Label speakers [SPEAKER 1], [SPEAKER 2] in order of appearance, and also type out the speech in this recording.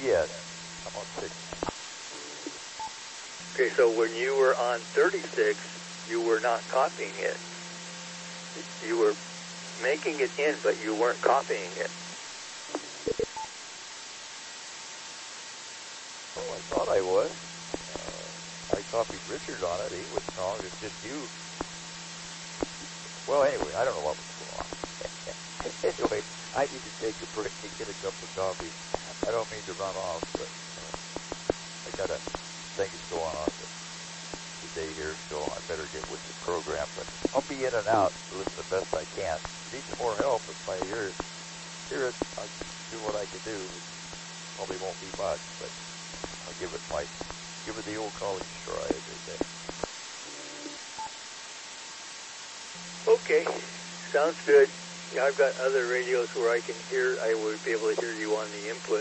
[SPEAKER 1] Yes, I'm on 6.
[SPEAKER 2] Okay, so when you were on 36, you were not copying it. You were making it in, but you weren't copying it.
[SPEAKER 1] Well, I thought I was. I copied Richard on it. He was wrong. It's just you. Well, anyway, I don't know what was going on. Anyway, I need to take a break and get a cup of coffee. I don't mean to run off, but I got things going on today here, so I better get with the program. But I'll be in and out, doing the best I can. Need some more help if I hear it. I'll do what I can do. Probably won't be much, but I'll give it the old college try, as they say.
[SPEAKER 2] Okay, sounds good. Yeah, I've got other radios where I would be able to hear you on the input.